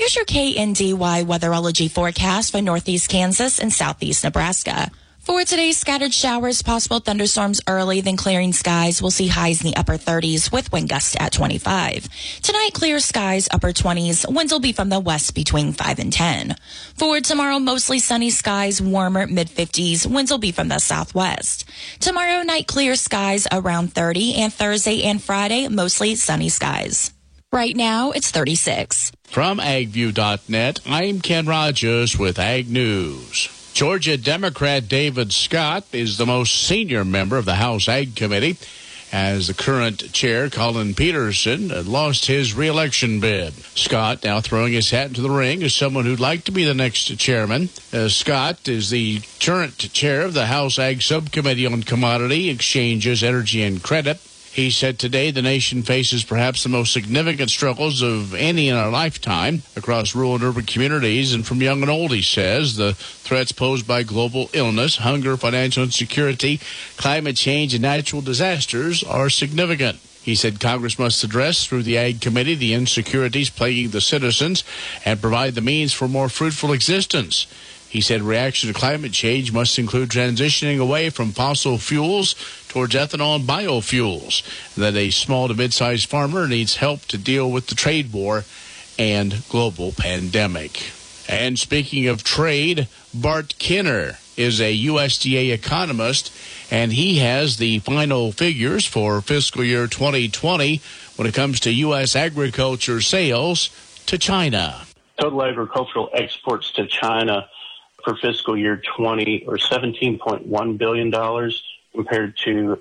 Here's your KNDY weatherology forecast for northeast Kansas and southeast Nebraska. For today, scattered showers, possible thunderstorms early, then clearing skies. We'll see highs in the upper 30s with wind gusts at 25. Tonight, clear skies, upper 20s. Winds will be from the west between 5 and 10. For tomorrow, mostly sunny skies, warmer mid-50s. Winds will be from the southwest. Tomorrow night, clear skies around 30, and Thursday and Friday, mostly sunny skies. Right now, it's 36. From agview.net, I'm Ken Rogers with Ag News. Georgia Democrat David Scott is the most senior member of the House Ag Committee, as the current chair, Colin Peterson, lost his re-election bid. Scott now throwing his hat into the ring as someone who'd like to be the next chairman. Scott is the current chair of the House Ag Subcommittee on Commodity, Exchanges, Energy, and Credit. He said today the nation faces perhaps the most significant struggles of any in our lifetime across rural and urban communities and from young and old, he says. The threats posed by global illness, hunger, financial insecurity, climate change, and natural disasters are significant. He said Congress must address through the Ag Committee the insecurities plaguing the citizens and provide the means for more fruitful existence. He said reaction to climate change must include transitioning away from fossil fuels towards ethanol and biofuels, that a small to mid-sized farmer needs help to deal with the trade war and global pandemic. And speaking of trade, Bart Kinner is a USDA economist, and he has the final figures for fiscal year 2020 when it comes to U.S. agriculture sales to China. Total agricultural exports to China for fiscal year 20 or $17.1 billion compared to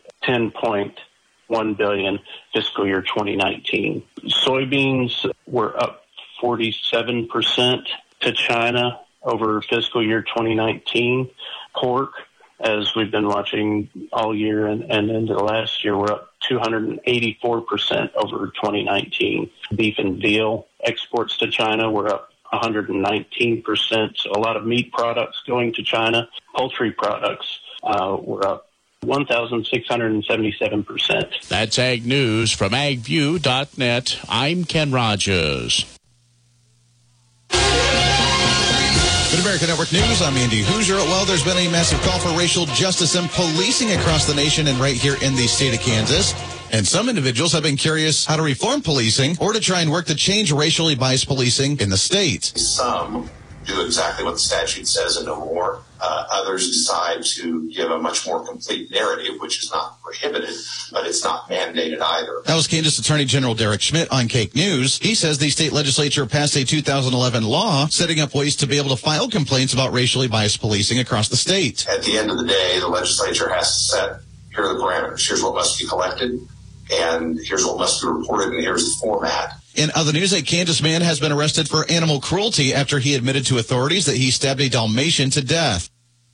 $10.1 billion fiscal year 2019. Soybeans were up 47% to China over fiscal year 2019. Pork, as we've been watching all year and into the last year, we're up 284% over 2019. Beef and veal exports to China were up 119%. So a lot of meat products going to China. Poultry products were up 1,677%. That's Ag News from agview.net. I'm Ken Rogers. Good American Network News, I'm Andy Hoosier. Well, there's been a massive call for racial justice and policing across the nation and right here in the state of Kansas. And some individuals have been curious how to reform policing or to try and work to change racially biased policing in the state. Some do exactly what the statute says and no more. Others decide to give a much more complete narrative, which is not prohibited, but it's not mandated either. That was Kansas Attorney General Derek Schmidt on Cake News. He says the state legislature passed a 2011 law setting up ways to be able to file complaints about racially biased policing across the state. At the end of the day, the legislature has to set, here are the parameters. Here's what must be collected, and here's what must be reported, and here's the format. In other news, a Kansas man has been arrested for animal cruelty after he admitted to authorities that he stabbed a Dalmatian to death.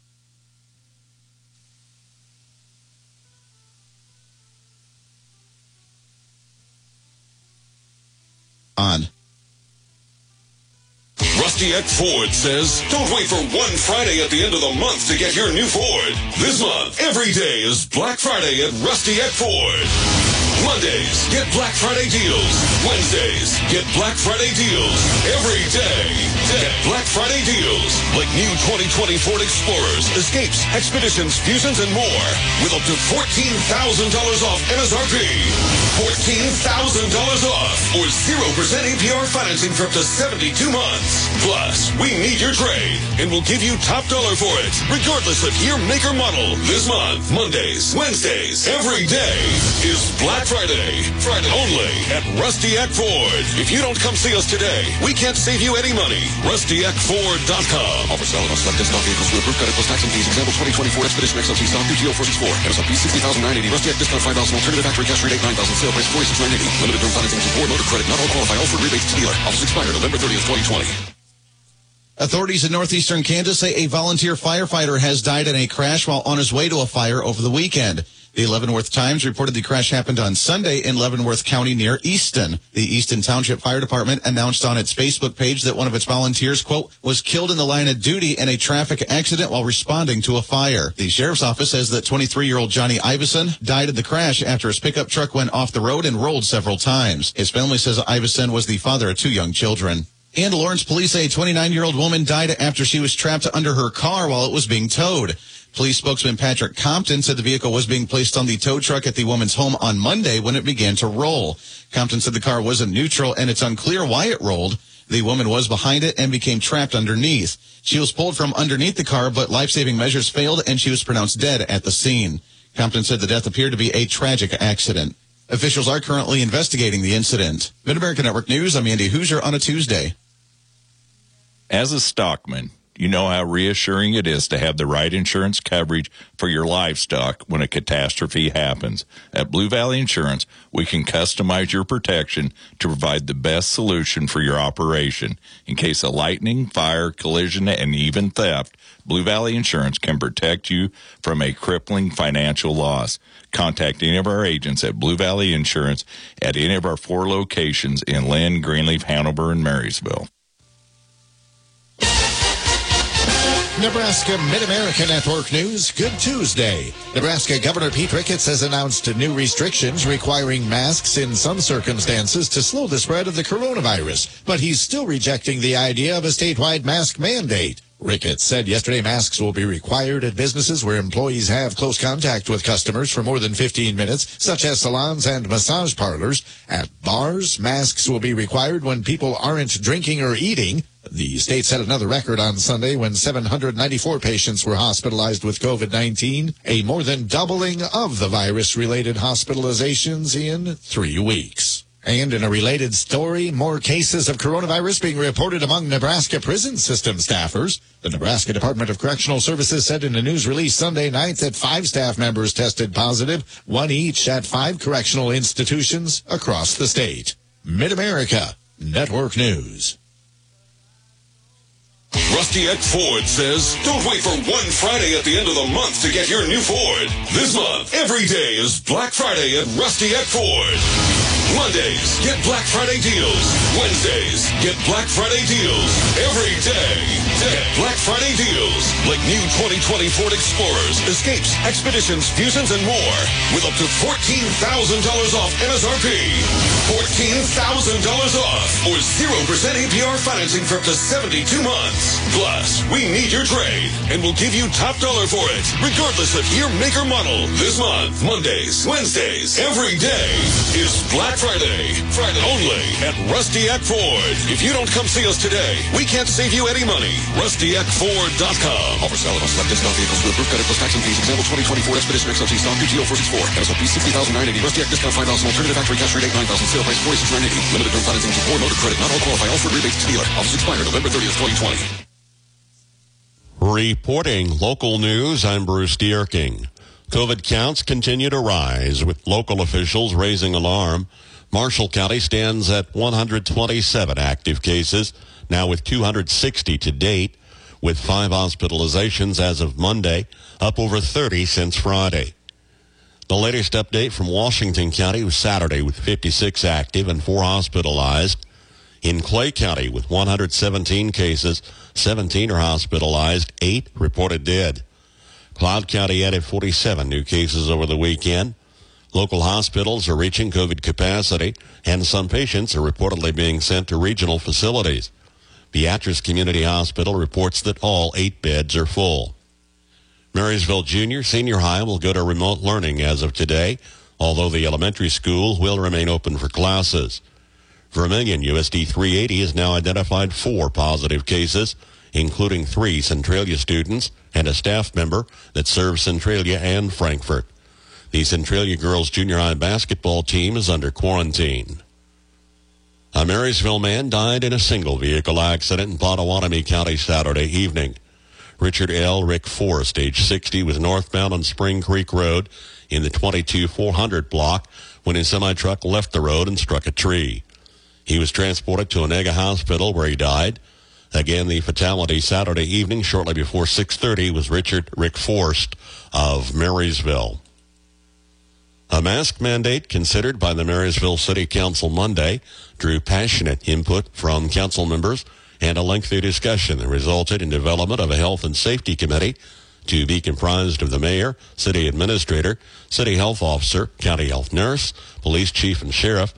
Rusty Eck Ford says, don't wait for one Friday at the end of the month to get your new Ford. This month, every day is Black Friday at Rusty Eck Ford. Mondays, get Black Friday deals. Wednesdays, get Black Friday deals. Every day, get Black Friday deals. Like new 2020 Ford Explorers, Escapes, Expeditions, Fusions, and more. With up to $14,000 off MSRP. $14,000 off. Or 0% APR financing for up to 72 months. Plus, we need your trade. And we'll give you top dollar for it. Regardless of year, make, or model. This month, Mondays, Wednesdays, every day is Black Friday. Friday only at Rusty Eck Ford. If you don't come see us today, we can't save you any money. RustyEckFord.com. Offer valid on select stock vehicles with approved credit plus tax and fees. Example 2024 Expedition XLT stock PTO 464. MSRP 60,980. Rusty Eck discount 5,000. Alternative factory cash rate 9,000. Sale price 46,980. Limited term financing support. Motor credit not all qualify. All for rebates to dealer. Offers expire November 30th, 2020. Authorities in northeastern Kansas say a volunteer firefighter has died in a crash while on his way to a fire over the weekend. The Leavenworth Times reported the crash happened on Sunday in Leavenworth County near Easton. The Easton Township Fire Department announced on its Facebook page that one of its volunteers, quote, was killed in the line of duty in a traffic accident while responding to a fire. The sheriff's office says that 23-year-old Johnny Iveson died in the crash after his pickup truck went off the road and rolled several times. His family says Iveson was the father of two young children. And Lawrence police say a 29-year-old woman died after she was trapped under her car while it was being towed. Police spokesman Patrick Compton said the vehicle was being placed on the tow truck at the woman's home on Monday when it began to roll. Compton said the car wasn't neutral and it's unclear why it rolled. The woman was behind it and became trapped underneath. She was pulled from underneath the car, but life-saving measures failed and she was pronounced dead at the scene. Compton said the death appeared to be a tragic accident. Officials are currently investigating the incident. Mid-America Network News, I'm Andy Hoosier on a Tuesday. As a stockman, you know how reassuring it is to have the right insurance coverage for your livestock when a catastrophe happens. At Blue Valley Insurance, we can customize your protection to provide the best solution for your operation. In case of lightning, fire, collision, and even theft, Blue Valley Insurance can protect you from a crippling financial loss. Contact any of our agents at Blue Valley Insurance at any of our 4 locations in Lynn, Greenleaf, Hanover, and Marysville. Nebraska Mid-America Network News. Good Tuesday. Nebraska Governor Pete Ricketts has announced new restrictions requiring masks in some circumstances to slow the spread of the coronavirus, but he's still rejecting the idea of a statewide mask mandate. Ricketts said yesterday masks will be required at businesses where employees have close contact with customers for more than 15 minutes, such as salons and massage parlors. At bars, masks will be required when people aren't drinking or eating. The state set another record on Sunday when 794 patients were hospitalized with COVID-19, a more than doubling of the virus-related hospitalizations in 3 weeks. And in a related story, more cases of coronavirus being reported among Nebraska prison system staffers. The Nebraska Department of Correctional Services said in a news release Sunday night that 5 staff members tested positive, 1 each at 5 correctional institutions across the state. Mid-America Network News. Rusty Eck Ford says, don't wait for one Friday at the end of the month to get your new Ford. This month, every day is Black Friday at Rusty Eck Ford. Mondays, get Black Friday deals. Wednesdays, get Black Friday deals. Every day, get Black Friday deals. Like new 2020 Ford Explorers, Escapes, Expeditions, Fusions, and more. With up to $14,000 off MSRP. $14,000 off. Or 0% APR financing for up to 72 months. Plus, we need your trade. And we'll give you top dollar for it, regardless of year, make, or model. This month, Mondays, Wednesdays, every day is Black Friday. Friday only at Rusty Eck Ford. If you don't come see us today, we can't save you any money. RustyEckFord.com. Offer valid on select discount vehicles with approved credit plus tax and fees. Example 2024 Expedition XLT stock PGO 464. MSRP $60,980. Rusty Eck discount $5,000. Alternative factory cash rate $9,000. Sale price $46,980. Limited term financing to 4 motor credit. Not all qualify. All Ford rebates to dealer. Offers expire November 30th, 2020. Reporting local news, I'm Bruce Dierking. COVID counts continue to rise, with local officials raising alarm. Marshall County stands at 127 active cases, now with 260 to date, with 5 hospitalizations as of Monday, up over 30 since Friday. The latest update from Washington County was Saturday with 56 active and 4 hospitalized. In Clay County, with 117 cases, 17 are hospitalized, 8 reported dead. Cloud County added 47 new cases over the weekend. Local hospitals are reaching COVID capacity, and some patients are reportedly being sent to regional facilities. Beatrice Community Hospital reports that all 8 beds are full. Marysville Junior Senior High will go to remote learning as of today, although the elementary school will remain open for classes. Vermilion USD 380 has now identified 4 positive cases, including 3 Centralia students and a staff member that serves Centralia and Frankfort. The Centralia Girls Junior High basketball team is under quarantine. A Marysville man died in a single-vehicle accident in Pottawatomie County Saturday evening. Richard L. Rick Forrest, age 60, was northbound on Spring Creek Road in the 22400 block when his semi-truck left the road and struck a tree. He was transported to Onega Hospital where he died. Again, the fatality Saturday evening shortly before 6:30 was Richard Rick Forrest of Marysville. A mask mandate considered by the Marysville City Council Monday drew passionate input from council members and a lengthy discussion that resulted in development of a health and safety committee to be comprised of the mayor, city administrator, city health officer, county health nurse, police chief and sheriff,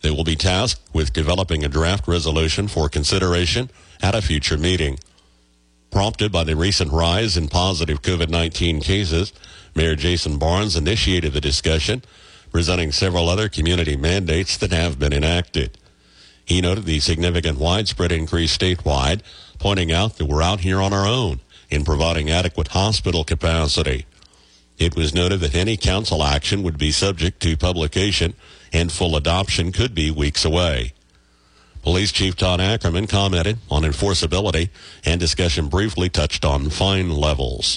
They will be tasked with developing a draft resolution for consideration at a future meeting. Prompted by the recent rise in positive COVID-19 cases, Mayor Jason Barnes initiated the discussion, presenting several other community mandates that have been enacted. He noted the significant widespread increase statewide, pointing out that we're out here on our own in providing adequate hospital capacity. It was noted that any council action would be subject to publication and full adoption could be weeks away. Police Chief Todd Ackerman commented on enforceability, and discussion briefly touched on fine levels.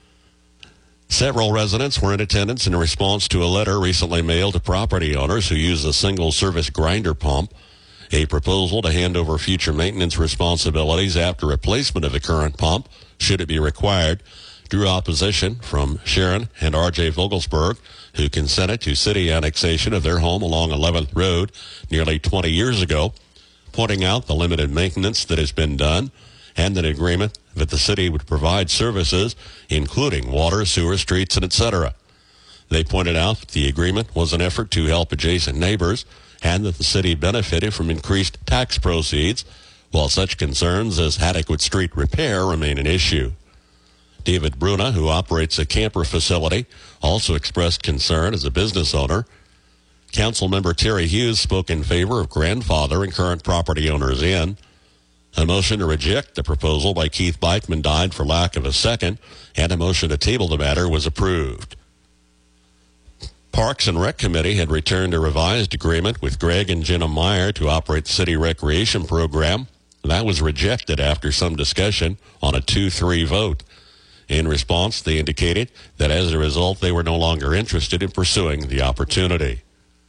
Several residents were in attendance in response to a letter recently mailed to property owners who use a single-service grinder pump. A proposal to hand over future maintenance responsibilities after replacement of the current pump, should it be required, drew opposition from Sharon and R.J. Vogelsberg, who consented to city annexation of their home along 11th Road nearly 20 years ago, pointing out the limited maintenance that has been done and an agreement that the city would provide services, including water, sewer, streets, and etc. They pointed out that the agreement was an effort to help adjacent neighbors and that the city benefited from increased tax proceeds, while such concerns as adequate street repair remain an issue. David Bruna, who operates a camper facility, also expressed concern as a business owner. Councilmember Terry Hughes spoke in favor of grandfathering current property owners in. A motion to reject the proposal by Keith Beichman died for lack of a second, and a motion to table the matter was approved. Parks and Rec Committee had returned a revised agreement with Greg and Jenna Meyer to operate the city recreation program. That was rejected after some discussion on a 2-3 vote. In response, they indicated that as a result, they were no longer interested in pursuing the opportunity.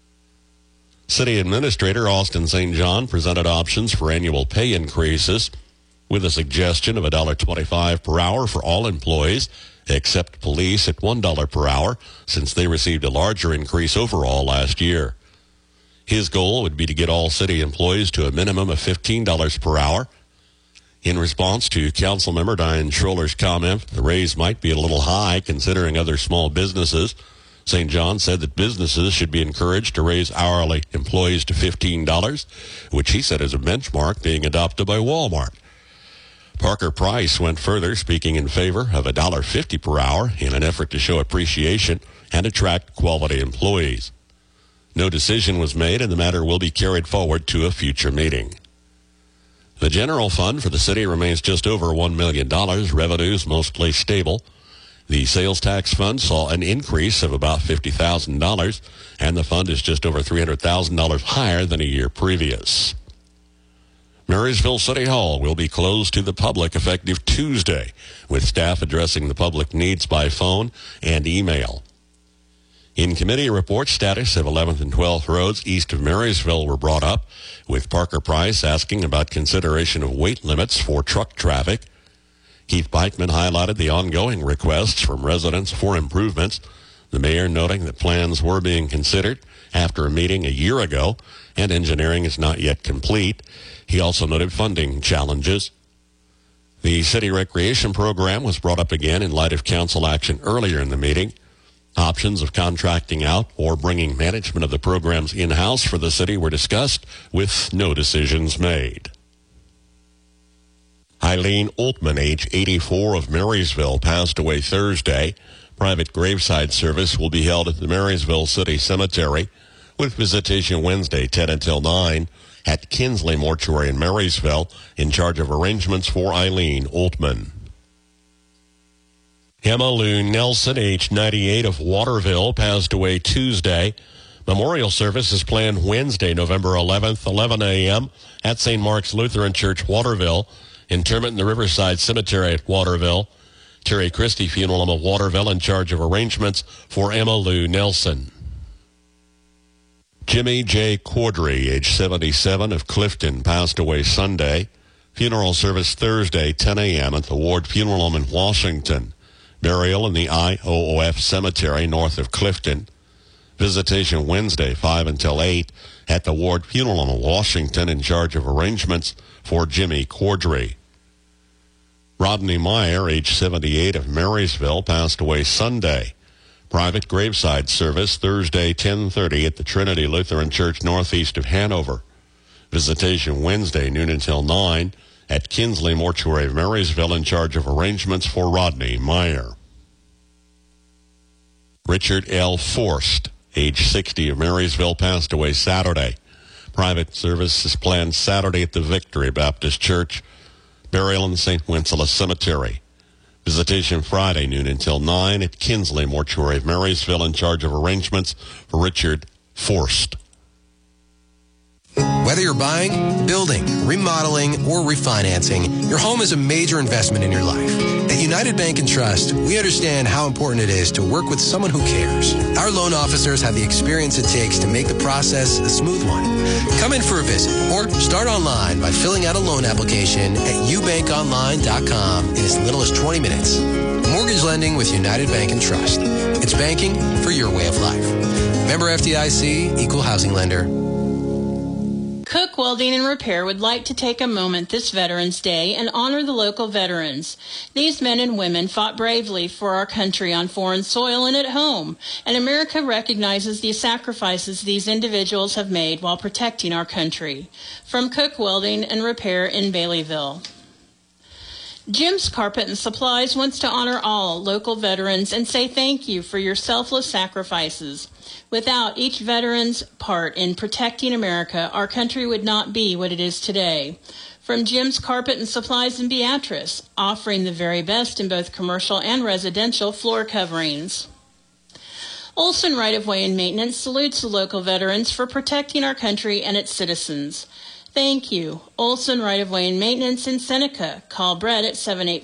City Administrator Austin St. John presented options for annual pay increases with a suggestion of $1.25 per hour for all employees, except police at $1 per hour, since they received a larger increase overall last year. His goal would be to get all city employees to a minimum of $15 per hour. In response to Councilmember Diane Schroller's comment, the raise might be a little high considering other small businesses. St. John said that businesses should be encouraged to raise hourly employees to $15, which he said is a benchmark being adopted by Walmart. Parker Price went further, speaking in favor of $1.50 per hour in an effort to show appreciation and attract quality employees. No decision was made, and the matter will be carried forward to a future meeting. The general fund for the city remains just over $1 million, revenues mostly stable. The sales tax fund saw an increase of about $50,000, and the fund is just over $300,000 higher than a year previous. Marysville City Hall will be closed to the public effective Tuesday, with staff addressing the public needs by phone and email. In committee reports, status of 11th and 12th roads east of Marysville were brought up, with Parker Price asking about consideration of weight limits for truck traffic. Keith Beichman highlighted the ongoing requests from residents for improvements, the mayor noting that plans were being considered after a meeting a year ago and engineering is not yet complete. He also noted funding challenges. The city recreation program was brought up again in light of council action earlier in the meeting. Options of contracting out or bringing management of the programs in-house for the city were discussed, with no decisions made. Eileen Oltman, age 84, of Marysville, passed away Thursday. Private graveside service will be held at the Marysville City Cemetery, with visitation Wednesday 10 until 9 at Kinsley Mortuary in Marysville, in charge of arrangements for Eileen Oltman. Emma Lou Nelson, age 98, of Waterville, passed away Tuesday. Memorial service is planned Wednesday, November 11th, 11 a.m. at St. Mark's Lutheran Church, Waterville. Interment in the Riverside Cemetery at Waterville. Terry Christie Funeral Home of Waterville, in charge of arrangements for Emma Lou Nelson. Jimmy J. Cordry, age 77, of Clifton, passed away Sunday. Funeral service Thursday, 10 a.m. at the Ward Funeral Home in Washington. Burial in the IOOF Cemetery north of Clifton. Visitation Wednesday, 5 until 8 at the Ward Funeral Home in Washington, in charge of arrangements for Jimmy Cordry. Rodney Meyer, age 78, of Marysville, passed away Sunday. Private graveside service Thursday 10:30 at the Trinity Lutheran Church northeast of Hanover. Visitation Wednesday noon until 9 at Kinsley Mortuary of Marysville in charge of arrangements for Rodney Meyer. Richard L. Forst, age 60 of Marysville, passed away Saturday. Private service is planned Saturday at the Victory Baptist Church, burial in St. Wenceslas Cemetery. Visitation Friday noon until 9 at Kinsley Mortuary of Marysville in charge of arrangements for Richard Forst. Whether you're buying, building, remodeling, or refinancing, your home is a major investment in your life. At United Bank and Trust, we understand how important it is to work with someone who cares. Our loan officers have the experience it takes to make the process a smooth one. Come in for a visit or start online by filling out a loan application at ubankonline.com in as little as 20 minutes. Mortgage lending with United Bank and Trust. It's banking for your way of life. Member FDIC, Equal Housing Lender. Cook Welding and Repair would like to take a moment this Veterans Day and honor the local veterans. These men and women fought bravely for our country on foreign soil and at home, and America recognizes the sacrifices these individuals have made while protecting our country. From Cook Welding and Repair in Baileyville. Jim's Carpet and Supplies wants to honor all local veterans and say thank you for your selfless sacrifices. Without each veteran's part in protecting America, our country would not be what it is today. From Jim's Carpet and Supplies in Beatrice, offering the very best in both commercial and residential floor coverings. Olson Right-of-Way and Maintenance salutes the local veterans for protecting our country and its citizens. Thank you. Olson Right-of-Way and Maintenance in Seneca. Call Brett at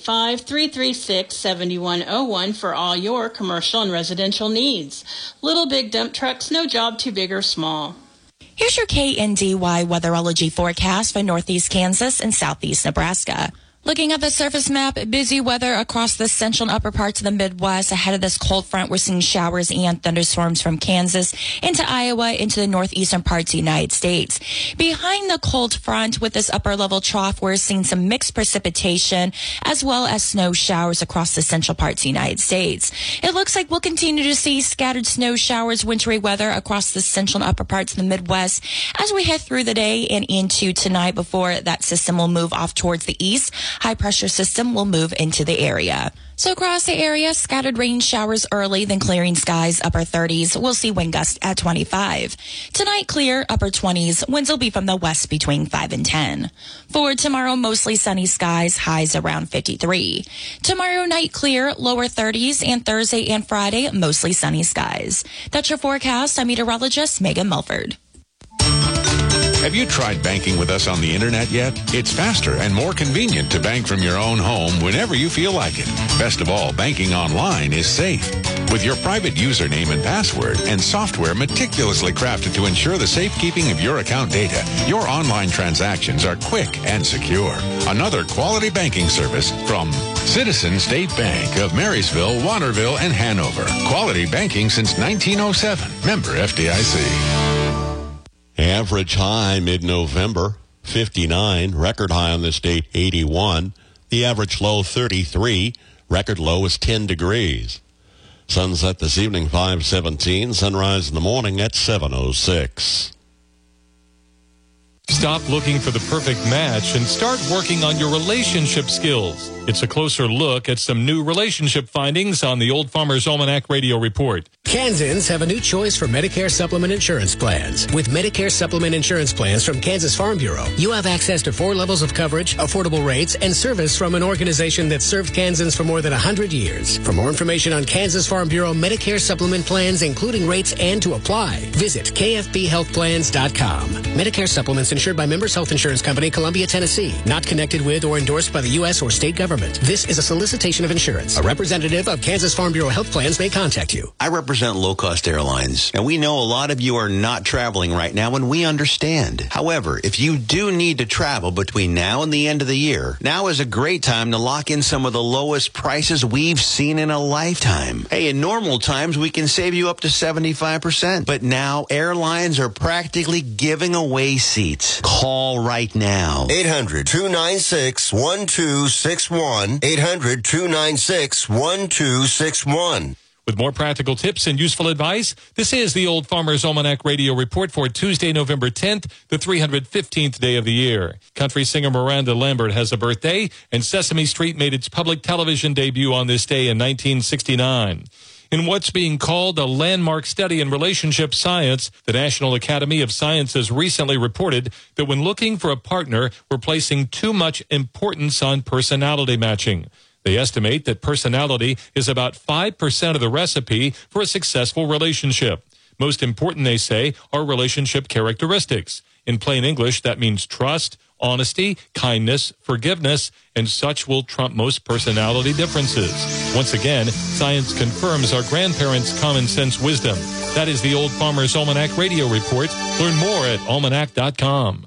785-336-7101 for all your commercial and residential needs. Little big dump trucks, no job too big or small. Here's your KNDY weatherology forecast for northeast Kansas and southeast Nebraska. Looking at the surface map, busy weather across the central and upper parts of the Midwest. Ahead of this cold front, we're seeing showers and thunderstorms from Kansas into Iowa into the northeastern parts of the United States. Behind the cold front with this upper level trough, we're seeing some mixed precipitation as well as snow showers across the central parts of the United States. It looks like we'll continue to see scattered snow showers, wintry weather across the central and upper parts of the Midwest as we head through the day and into tonight before that system will move off towards the east. High pressure system will move into the area. So across the area, scattered rain showers early, then clearing skies, upper 30s. We'll see wind gusts at 25. Tonight, clear, upper 20s. Winds will be from the west between 5 and 10. For tomorrow, mostly sunny skies, highs around 53. Tomorrow night, clear, lower 30s, and Thursday and Friday, mostly sunny skies. That's your forecast. I'm meteorologist Megan Melford. Have you tried banking with us on the internet yet? It's faster and more convenient to bank from your own home whenever you feel like it. Best of all, banking online is safe. With your private username and password and software meticulously crafted to ensure the safekeeping of your account data, your online transactions are quick and secure. Another quality banking service from Citizen State Bank of Marysville, Waterville, and Hanover. Quality banking since 1907. Member FDIC. Average high mid-November, 59. Record high on this date, 81. The average low, 33. Record low is 10 degrees. Sunset this evening, 5:17. Sunrise in the morning at 7:06. Stop looking for the perfect match and start working on your relationship skills. It's a closer look at some new relationship findings on the Old Farmer's Almanac Radio Report. Kansans have a new choice for Medicare Supplement Insurance plans. With Medicare Supplement Insurance plans from Kansas Farm Bureau, you have access to 4 levels of coverage, affordable rates, and service from an organization that's served Kansans for more than 100 years. For more information on Kansas Farm Bureau Medicare Supplement plans, including rates and to apply, visit kfbhealthplans.com. Medicare Supplements insured by Members Health Insurance Company, Columbia, Tennessee. Not connected with or endorsed by the U.S. or state government. This is a solicitation of insurance. A representative of Kansas Farm Bureau Health Plans may contact you. I represent Low Cost Airlines, and we know a lot of you are not traveling right now, and we understand. However, if you do need to travel between now and the end of the year, now is a great time to lock in some of the lowest prices we've seen in a lifetime. Hey, in normal times, we can save you up to 75%, but now airlines are practically giving away seats. Call right now. 800-296-1261. 800-296-1261. With more practical tips and useful advice, this is the Old Farmer's Almanac Radio Report for Tuesday, November 10th, the 315th day of the year. Country singer Miranda Lambert has a birthday, and Sesame Street made its public television debut on this day in 1969. In what's being called a landmark study in relationship science, the National Academy of Sciences recently reported that when looking for a partner, we're placing too much importance on personality matching. They estimate that personality is about 5% of the recipe for a successful relationship. Most important, they say, are relationship characteristics. In plain English, that means trust, honesty, kindness, forgiveness, and such will trump most personality differences. Once again, science confirms our grandparents' common sense wisdom. That is the Old Farmer's Almanac Radio Report. Learn more at almanac.com.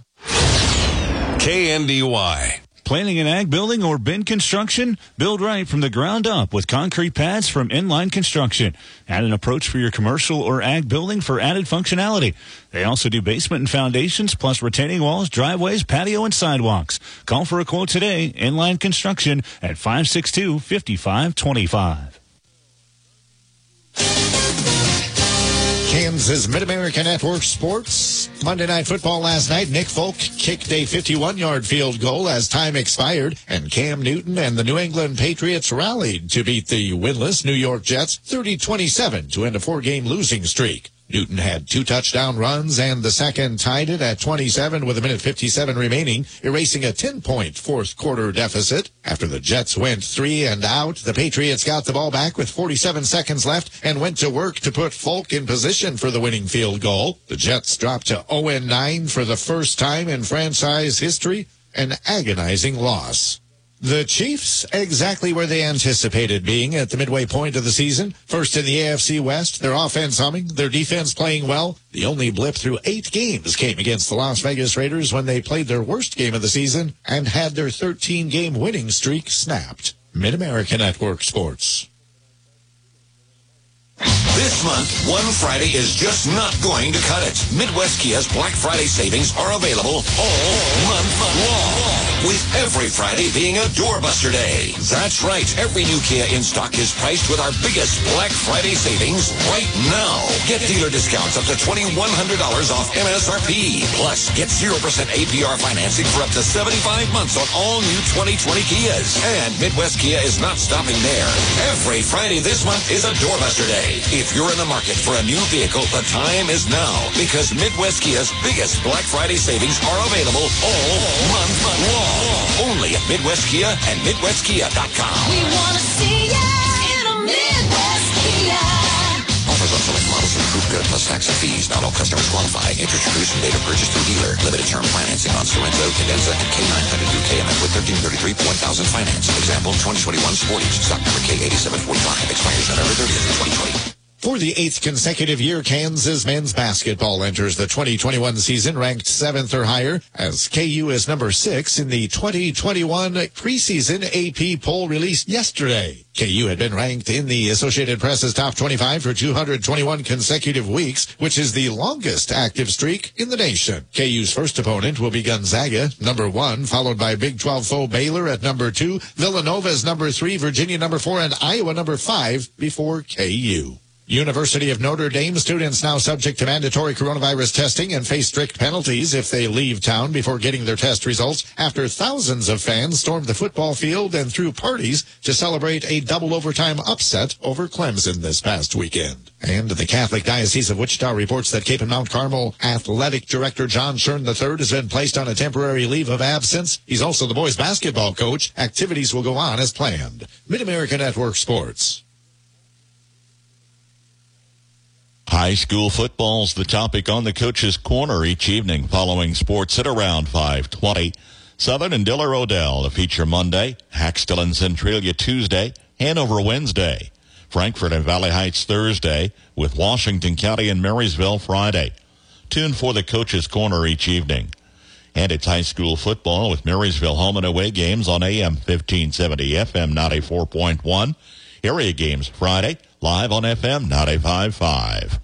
KNDY. Planning an ag building or bin construction? Build right from the ground up with concrete pads from Inline Construction. Add an approach for your commercial or ag building for added functionality. They also do basement and foundations, plus retaining walls, driveways, patio, and sidewalks. Call for a quote today. Inline Construction at 562-5525. Kansas Mid-America Network Sports. Monday Night Football last night. Nick Folk kicked a 51-yard field goal as time expired, and Cam Newton and the New England Patriots rallied to beat the winless New York Jets 30-27 to end a 4-game losing streak. Newton had 2 touchdown runs, and the second tied it at 27 with 1:57 remaining, erasing a 10-point fourth-quarter deficit. After the Jets went 3 and out, the Patriots got the ball back with 47 seconds left and went to work to put Folk in position for the winning field goal. The Jets dropped to 0-9 for the first time in franchise history, an agonizing loss. The Chiefs, exactly where they anticipated being at the midway point of the season. First in the AFC West, their offense humming, their defense playing well. The only blip through 8 games came against the Las Vegas Raiders when they played their worst game of the season and had their 13-game winning streak snapped. Mid-America Network Sports. This month, one Friday is just not going to cut it. Midwest Kia's Black Friday savings are available all month long, with every Friday being a doorbuster day. That's right. Every new Kia in stock is priced with our biggest Black Friday savings right now. Get dealer discounts up to $2,100 off MSRP. Plus, get 0% APR financing for up to 75 months on all new 2020 Kias. And Midwest Kia is not stopping there. Every Friday this month is a doorbuster day. If you're in the market for a new vehicle, the time is now, because Midwest Kia's biggest Black Friday savings are available all month long. Only at Midwest Kia and MidwestKia.com. We want to see ya in a Midwest Kia. Offers on select models and approved good plus tax and fees. Not all customers qualify. Introduce and date of purchase through dealer. Limited term financing on Sorrento, Cadenza, and K900 KMF with 1333 $1,000 finance. Example, 2021 Sportage. Stock number K8745. Expires November 30th, 2020. For the 8th consecutive year, Kansas men's basketball enters the 2021 season ranked 7th or higher, as KU is number 6 in the 2021 preseason AP poll released yesterday. KU had been ranked in the Associated Press's top 25 for 221 consecutive weeks, which is the longest active streak in the nation. KU's first opponent will be Gonzaga, number 1, followed by Big 12 foe Baylor at number 2, Villanova's number 3, Virginia number 4, and Iowa number 5 before KU. University of Notre Dame students now subject to mandatory coronavirus testing and face strict penalties if they leave town before getting their test results after thousands of fans stormed the football field and threw parties to celebrate a double overtime upset over Clemson this past weekend. And the Catholic Diocese of Wichita reports that Cape and Mount Carmel Athletic Director John Schern III has been placed on a temporary leave of absence. He's also the boys basketball coach. Activities will go on as planned. Mid-America Network Sports. High school football's the topic on the Coach's Corner each evening following sports at around 5:20. Southern and Diller Odell to feature Monday, Haxtell and Centralia Tuesday, Hanover Wednesday, Frankfort and Valley Heights Thursday, with Washington County and Marysville Friday. Tune for the Coach's Corner each evening. And it's high school football with Marysville home and away games on AM 1570, FM 94.1. Area games Friday, live on FM 95.5.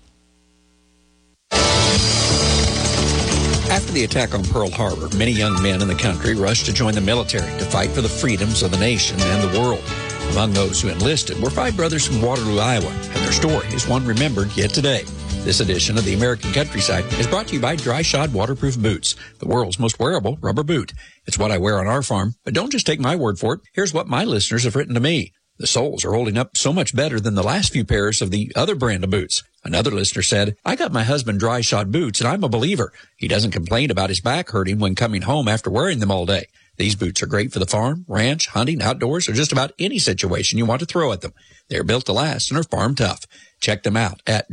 After the attack on Pearl Harbor, many young men in the country rushed to join the military to fight for the freedoms of the nation and the world. Among those who enlisted were 5 brothers from Waterloo, Iowa, and their story is one remembered yet today. This edition of the American Countryside is brought to you by Dry Shod Waterproof Boots, the world's most wearable rubber boot. It's what I wear on our farm, but don't just take my word for it. Here's what my listeners have written to me. The soles are holding up so much better than the last few pairs of the other brand of boots. Another listener said, I got my husband Dry Shod boots, and I'm a believer. He doesn't complain about his back hurting when coming home after wearing them all day. These boots are great for the farm, ranch, hunting, outdoors, or just about any situation you want to throw at them. They're built to last and are farm tough. Check them out at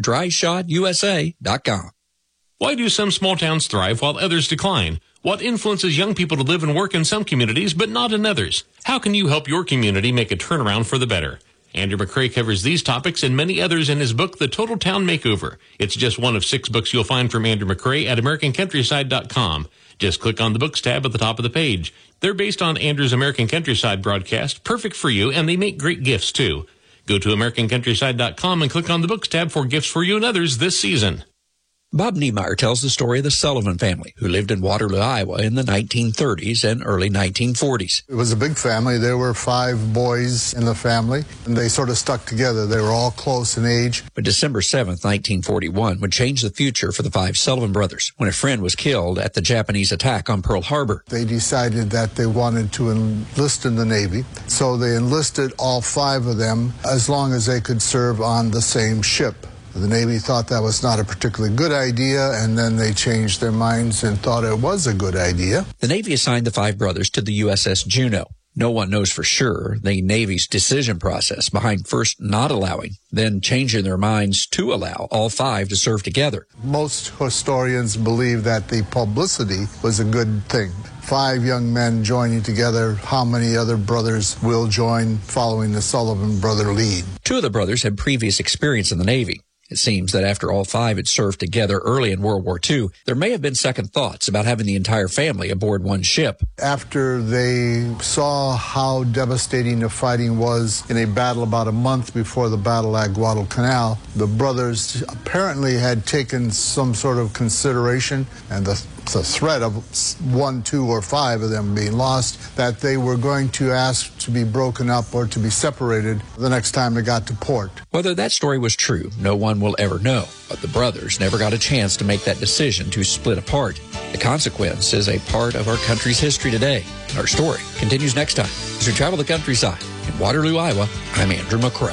dryshodusa.com. Why do some small towns thrive while others decline? What influences young people to live and work in some communities but not in others? How can you help your community make a turnaround for the better? Andrew McCrae covers these topics and many others in his book, The Total Town Makeover. It's just one of 6 books you'll find from Andrew McCrae at AmericanCountryside.com. Just click on the books tab at the top of the page. They're based on Andrew's American Countryside broadcast, perfect for you, and they make great gifts too. Go to AmericanCountryside.com and click on the books tab for gifts for you and others this season. Bob Niemeyer tells the story of the Sullivan family, who lived in Waterloo, Iowa in the 1930s and early 1940s. It was a big family. There were 5 boys in the family, and they sort of stuck together. They were all close in age. But December 7th, 1941 would change the future for the 5 Sullivan brothers when a friend was killed at the Japanese attack on Pearl Harbor. They decided that they wanted to enlist in the Navy, so they enlisted all 5 of them as long as they could serve on the same ship. The Navy thought that was not a particularly good idea, and then they changed their minds and thought it was a good idea. The Navy assigned the 5 brothers to the USS Juneau. No one knows for sure the Navy's decision process behind first not allowing, then changing their minds to allow all 5 to serve together. Most historians believe that the publicity was a good thing. 5 young men joining together. How many other brothers will join following the Sullivan brother lead? 2 of the brothers had previous experience in the Navy. It seems that after all 5 had served together early in World War II, there may have been second thoughts about having the entire family aboard one ship. After they saw how devastating the fighting was in a battle about a month before the battle at Guadalcanal, the brothers apparently had taken some sort of consideration, and the threat of 1, 2, or 5 of them being lost, that they were going to ask to be broken up or to be separated the next time they got to port. Whether that story was true, no one will ever know, but the brothers never got a chance to make that decision to split apart. The consequence is a part of our country's history today. Our story continues next time. As we travel the countryside in Waterloo, Iowa, I'm Andrew McCrae.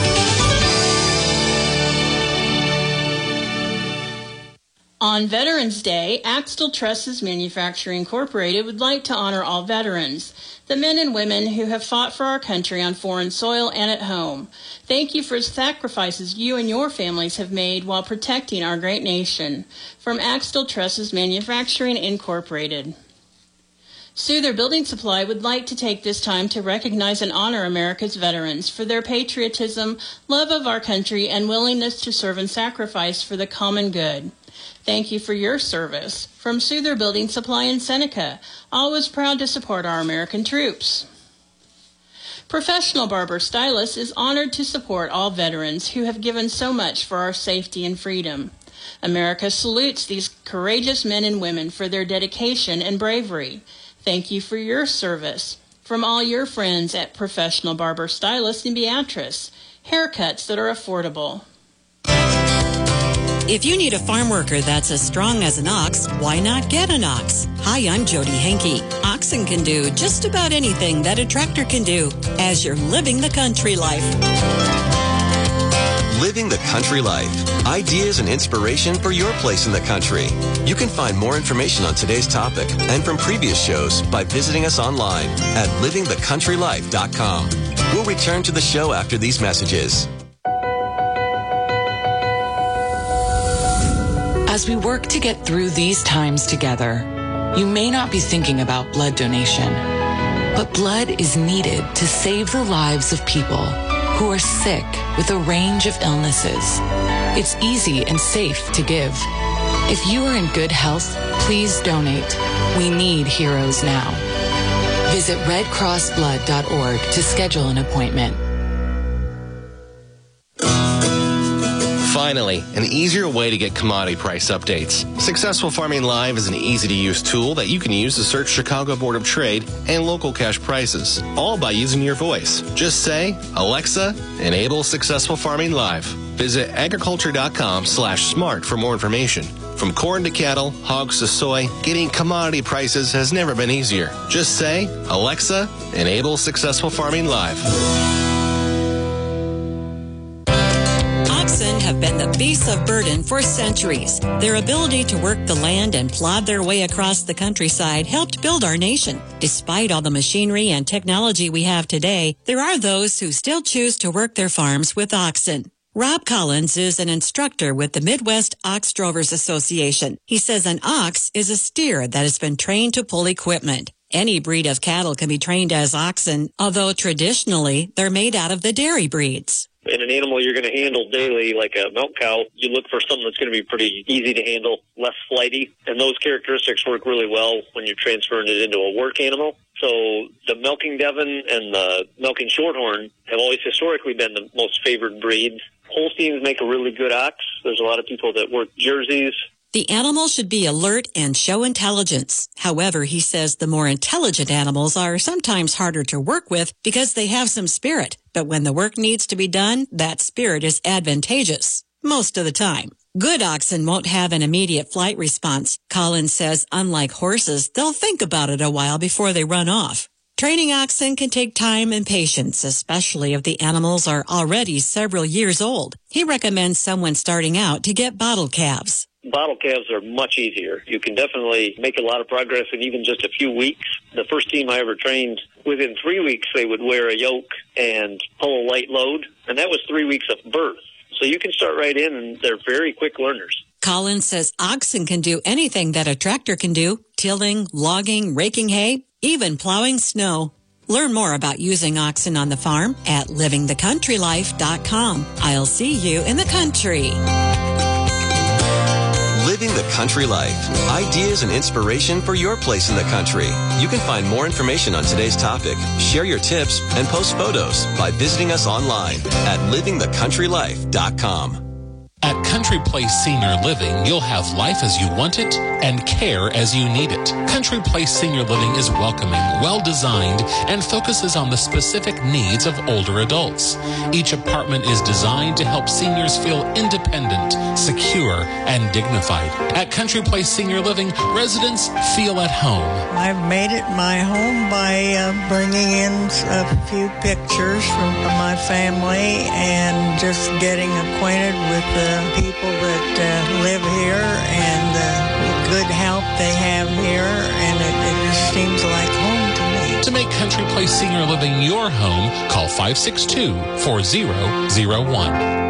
On Veterans Day, Axtell Trusses Manufacturing Incorporated would like to honor all veterans, the men and women who have fought for our country on foreign soil and at home. Thank you for the sacrifices you and your families have made while protecting our great nation. From Axtell Trusses Manufacturing Incorporated. Souther Building Supply would like to take this time to recognize and honor America's veterans for their patriotism, love of our country, and willingness to serve and sacrifice for the common good. Thank you for your service. From Souther Building Supply in Seneca, always proud to support our American troops. Professional Barber Stylist is honored to support all veterans who have given so much for our safety and freedom. America salutes these courageous men and women for their dedication and bravery. Thank you for your service. From all your friends at Professional Barber Stylist in Beatrice, haircuts that are affordable. If you need a farm worker that's as strong as an ox, why not get an ox? Hi, I'm Jody Henke. Oxen can do just about anything that a tractor can do as you're living the country life. Living the country life. Ideas and inspiration for your place in the country. You can find more information on today's topic and from previous shows by visiting us online at livingthecountrylife.com. We'll return to the show after these messages. As we work to get through these times together, you may not be thinking about blood donation, but blood is needed to save the lives of people who are sick with a range of illnesses. It's easy and safe to give. If you are in good health, please donate. We need heroes now. Visit redcrossblood.org to schedule an appointment. Finally, an easier way to get commodity price updates. Successful Farming Live is an easy-to-use tool that you can use to search Chicago Board of Trade and local cash prices, all by using your voice. Just say, Alexa, enable Successful Farming Live. Visit agriculture.com/smart for more information. From corn to cattle, hogs to soy, getting commodity prices has never been easier. Just say, Alexa, enable Successful Farming Live. Oxen have been the beasts of burden for centuries. Their ability to work the land and plod their way across the countryside helped build our nation. Despite all the machinery and technology we have today, there are those who still choose to work their farms with oxen. Rob Collins is an instructor with the Midwest Ox Drovers Association. He says an ox is a steer that has been trained to pull equipment. Any breed of cattle can be trained as oxen, although traditionally they're made out of the dairy breeds. In an animal you're going to handle daily, like a milk cow, you look for something that's going to be pretty easy to handle, less flighty, and those characteristics work really well when you're transferring it into a work animal. So the milking Devon and the milking Shorthorn have always historically been the most favored breeds. Holsteins make a really good ox. There's a lot of people that work Jerseys. The animal should be alert and show intelligence. However, he says the more intelligent animals are sometimes harder to work with because they have some spirit. But when the work needs to be done, that spirit is advantageous. Most of the time. Good oxen won't have an immediate flight response. Collins says, unlike horses, they'll think about it a while before they run off. Training oxen can take time and patience, especially if the animals are already several years old. He recommends someone starting out to get bottle calves. Bottle calves are much easier. You can definitely make a lot of progress in even just a few weeks. The first team I ever trained, within 3 weeks, they would wear a yoke and pull a light load, and that was 3 weeks of birth. So you can start right in, and they're very quick learners. Collins says oxen can do anything that a tractor can do, tilling, logging, raking hay, even plowing snow. Learn more about using oxen on the farm at livingthecountrylife.com. I'll see you in the country. Living the Country Life. Ideas and inspiration for your place in the country. You can find more information on today's topic, share your tips, and post photos by visiting us online at livingthecountrylife.com. At Country Place Senior Living, you'll have life as you want it and care as you need it. Country Place Senior Living is welcoming, well-designed, and focuses on the specific needs of older adults. Each apartment is designed to help seniors feel independent, secure, and dignified. At Country Place Senior Living, residents feel at home. I've made it my home by bringing in a few pictures from my family and just getting acquainted with the people that live here and the good help they have here, and it just seems like home to me. To make Country Place Senior Living your home, call 562-4001.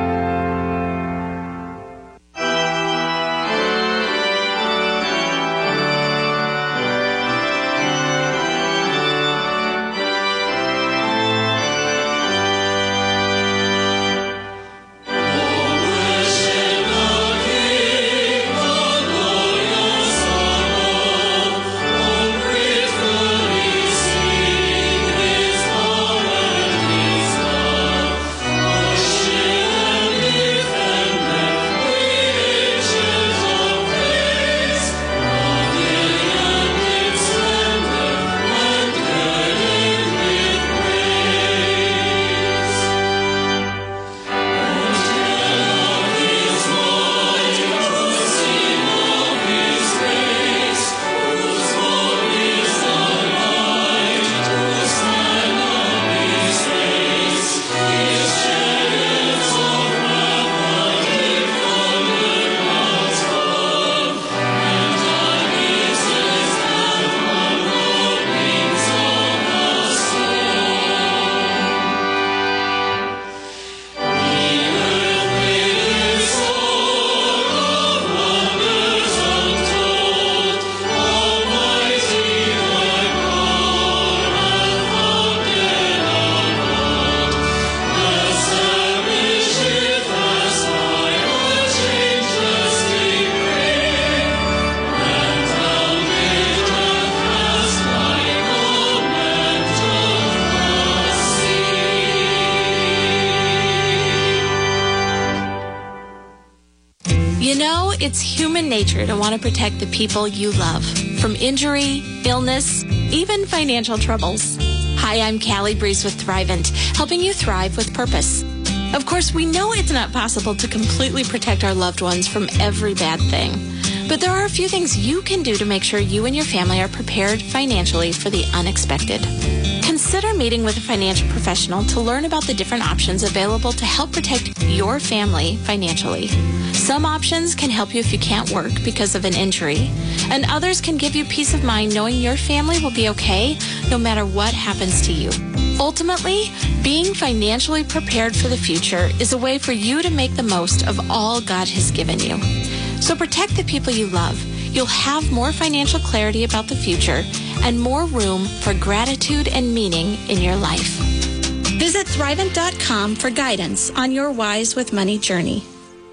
it's human nature to want to protect the people you love from injury, illness, even financial troubles. Hi, I'm Callie Breeze with Thrivent, helping you thrive with purpose. Of course, we know it's not possible to completely protect our loved ones from every bad thing, but there are a few things you can do to make sure you and your family are prepared financially for the unexpected. Consider meeting with a financial professional to learn about the different options available to help protect your family financially. Some options can help you if you can't work because of an injury, and others can give you peace of mind knowing your family will be okay no matter what happens to you. Ultimately, being financially prepared for the future is a way for you to make the most of all God has given you. So protect the people you love. You'll have more financial clarity about the future and more room for gratitude and meaning in your life. Visit Thrivent.com for guidance on your Wise with Money journey.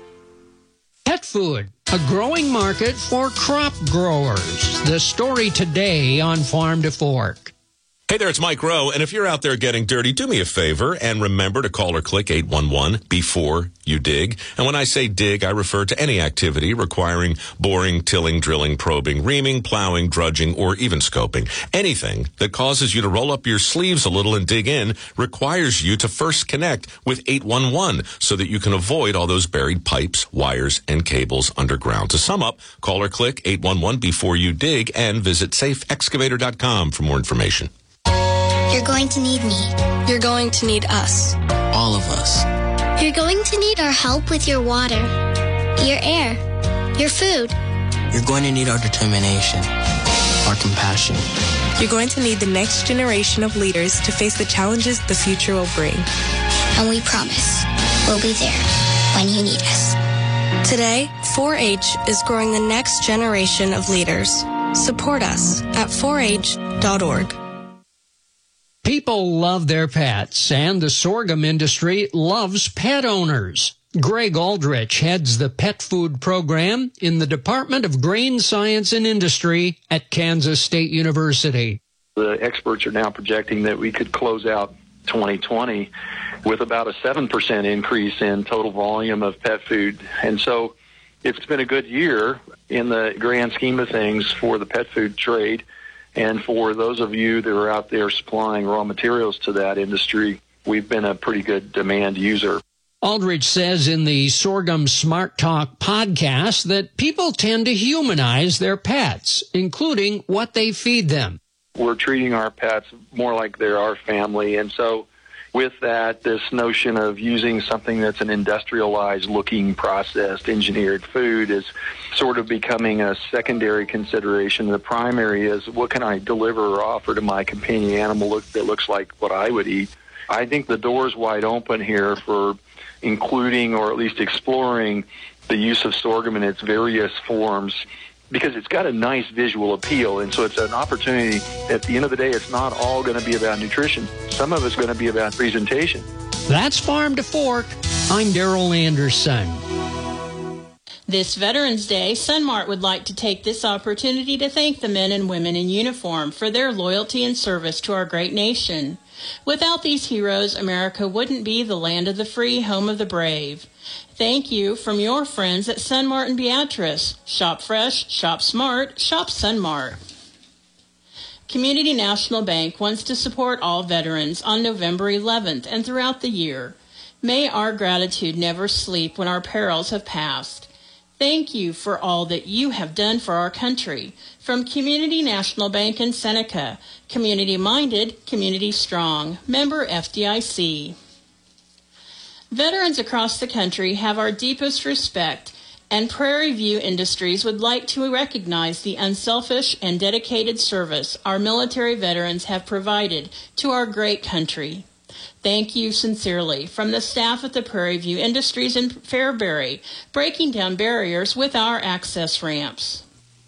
Pet food, a growing market for crop growers. The story today on Farm to Fork. Hey there, it's Mike Rowe, and if you're out there getting dirty, do me a favor and remember to call or click 811 before you dig. And when I say dig, I refer to any activity requiring boring, tilling, drilling, probing, reaming, plowing, drudging, or even scoping. Anything that causes you to roll up your sleeves a little and dig in requires you to first connect with 811 so that you can avoid all those buried pipes, wires, and cables underground. To sum up, call or click 811 before you dig and visit safeexcavator.com for more information. You're going to need me. You're going to need us. All of us. You're going to need our help with your water, your air, your food. You're going to need our determination, our compassion. You're going to need the next generation of leaders to face the challenges the future will bring. And we promise we'll be there when you need us. Today, 4-H is growing the next generation of leaders. Support us at 4h.org. People love their pets, and the sorghum industry loves pet owners. Greg Aldrich heads the pet food program in the Department of Grain Science and Industry at Kansas State University. The experts are now projecting that we could close out 2020 with about a 7% increase in total volume of pet food. And so it's been a good year in the grand scheme of things for the pet food trade. And for those of you that are out there supplying raw materials to that industry, we've been a pretty good demand user. Aldrich says in the Sorghum Smart Talk podcast that people tend to humanize their pets, including what they feed them. We're treating our pets more like they're our family. And so with that, this notion of using something that's an industrialized-looking, processed, engineered food is sort of becoming a secondary consideration. The primary is, what can I deliver or offer to my companion animal that looks like what I would eat? I think the door's wide open here for including or at least exploring the use of sorghum in its various forms, because it's got a nice visual appeal. And so it's an opportunity. At the end of the day, it's not all going to be about nutrition. Some of it's going to be about presentation. That's Farm to Fork. I'm Daryl Anderson. This Veterans Day, Sunmart would like to take this opportunity to thank the men and women in uniform for their loyalty and service to our great nation. Without these heroes, America wouldn't be the land of the free, home of the brave. Thank you from your friends at Sunmart and Beatrice. Shop fresh, shop smart, shop Sunmart. Community National Bank wants to support all veterans on November 11th and throughout the year. May our gratitude never sleep when our perils have passed. Thank you for all that you have done for our country. From Community National Bank in Seneca, community-minded, community-strong, member FDIC. Veterans across the country have our deepest respect, and Prairie View Industries would like to recognize the unselfish and dedicated service our military veterans have provided to our great country. Thank you sincerely from the staff at the Prairie View Industries in Fairbury, breaking down barriers with our access ramps.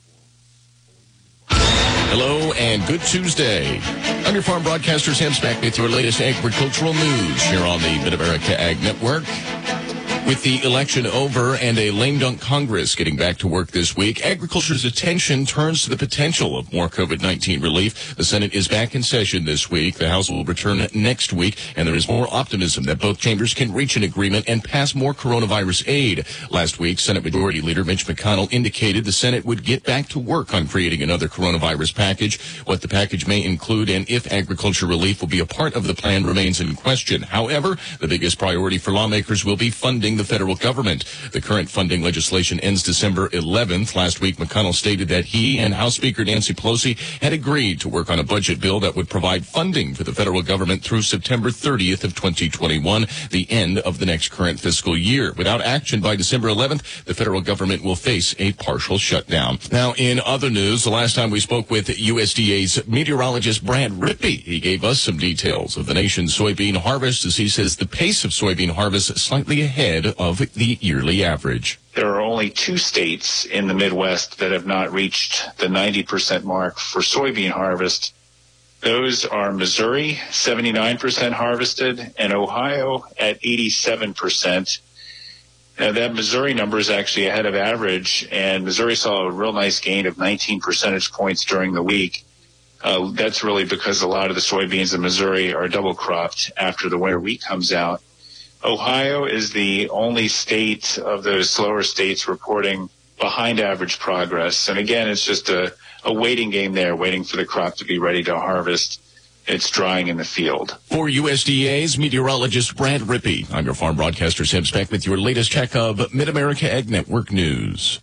Hello and good Tuesday. I'm your farm broadcaster, Sam Smack, with your latest agricultural news here on the Mid-America Ag Network. With the election over and a lame dunk Congress getting back to work this week, agriculture's attention turns to the potential of more COVID-19 relief. The Senate is back in session this week. The House will return next week, and there is more optimism that both chambers can reach an agreement and pass more coronavirus aid. Last week, Senate Majority Leader Mitch McConnell indicated the Senate would get back to work on creating another coronavirus package. What the package may include and if agriculture relief will be a part of the plan remains in question. However, the biggest priority for lawmakers will be funding the federal government. The current funding legislation ends December 11th. Last week, McConnell stated that he and House Speaker Nancy Pelosi had agreed to work on a budget bill that would provide funding for the federal government through September 30th of 2021, the end of the next current fiscal year. Without action by December 11th, the federal government will face a partial shutdown. Now, in other news, the last time we spoke with USDA's meteorologist Brad Rippey, he gave us some details of the nation's soybean harvest, as he says the pace of soybean harvest is slightly ahead of the yearly average. There are only 2 states in the Midwest that have not reached the 90% mark for soybean harvest. Those are Missouri, 79% harvested, and Ohio at 87%. Now, that Missouri number is actually ahead of average, and Missouri saw a real nice gain of 19 percentage points during the week. That's really because a lot of the soybeans in Missouri are double cropped after the winter wheat comes out. Ohio is the only state of those slower states reporting behind average progress. And again, it's just a waiting game there, waiting for the crop to be ready to harvest. It's drying in the field. For USDA's meteorologist Brad Rippey, I'm your farm broadcaster Sam Speck with your latest check of Mid-America Ag Network news.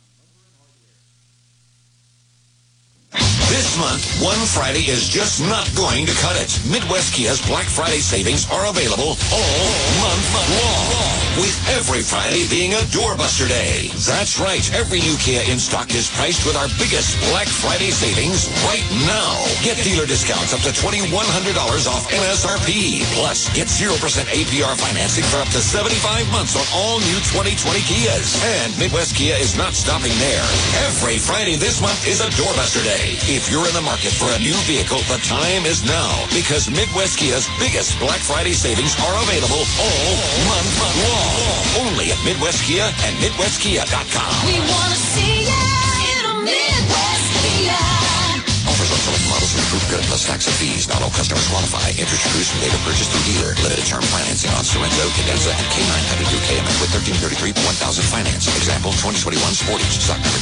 This month, one Friday is just not going to cut it. Midwest Kia's Black Friday savings are available all month long, with every Friday being a doorbuster day. That's right. Every new Kia in stock is priced with our biggest Black Friday savings right now. Get dealer discounts up to $2,100 off MSRP. Plus, get 0% APR financing for up to 75 months on all new 2020 Kias. And Midwest Kia is not stopping there. Every Friday this month is a doorbuster day. If you're in the market for a new vehicle, the time is now, because Midwest Kia's biggest Black Friday savings are available all month long. Only at Midwest Kia and MidwestKia.com. We want to see ya in a Midwest Kia. Offers on select models and approved credit plus tax and fees. Not all customers qualify. Enter choose from date of purchase through dealer. Limited term financing on Sorrento, Cadenza, and K900 through KMF with 1333 1000 finance. Example, 2021 Sportage. Stock number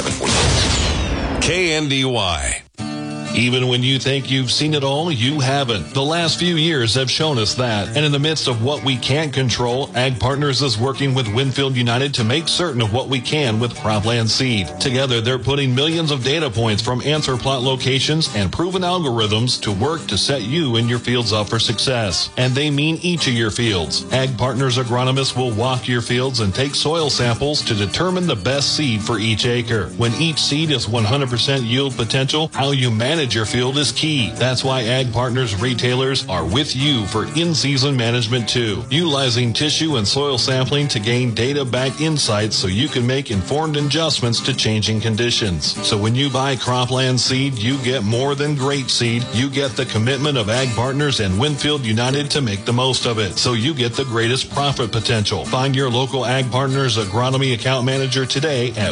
K8740. KNDY. Even when you think you've seen it all, you haven't. The last few years have shown us that. And in the midst of what we can't control, Ag Partners is working with Winfield United to make certain of what we can with Cropland Seed. Together, they're putting millions of data points from answer plot locations and proven algorithms to work to set you and your fields up for success. And they mean each of your fields. Ag Partners agronomists will walk your fields and take soil samples to determine the best seed for each acre. When each seed is 100% yield potential, how you manage your field is key. That's why Ag Partners retailers are with you for in-season management too, utilizing tissue and soil sampling to gain data-backed insights so you can make informed adjustments to changing conditions. So when you buy Cropland Seed, you get more than great seed. You get the commitment of Ag Partners and Winfield United to make the most of it, so you get the greatest profit potential. Find your local Ag Partners agronomy account manager today at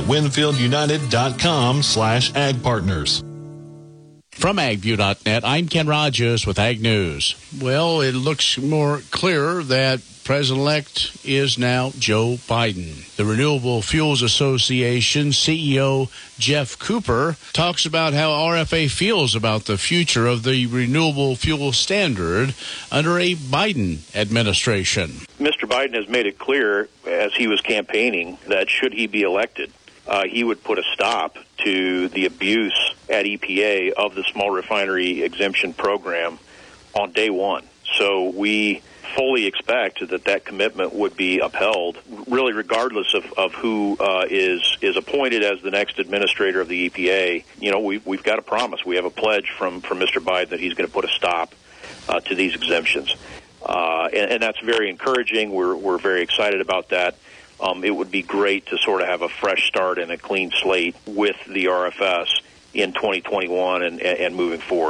winfieldunited.com/agpartners. From AgView.net, I'm Ken Rogers with Ag News. Well, it looks more clear that President-elect is now Joe Biden. The Renewable Fuels Association CEO Jeff Cooper talks about how RFA feels about the future of the renewable fuel standard under a Biden administration. Mr. Biden has made it clear as he was campaigning that should he be elected, he would put a stop to the abuse at EPA of the small refinery exemption program on day one. So we fully expect that commitment would be upheld, really regardless of who is appointed as the next administrator of the EPA. You know, we've got a promise. We have a pledge from Mr. Biden that he's going to put a stop to these exemptions. And that's very encouraging. We're very excited about that. It would be great to sort of have a fresh start and a clean slate with the RFS in 2021 and moving forward.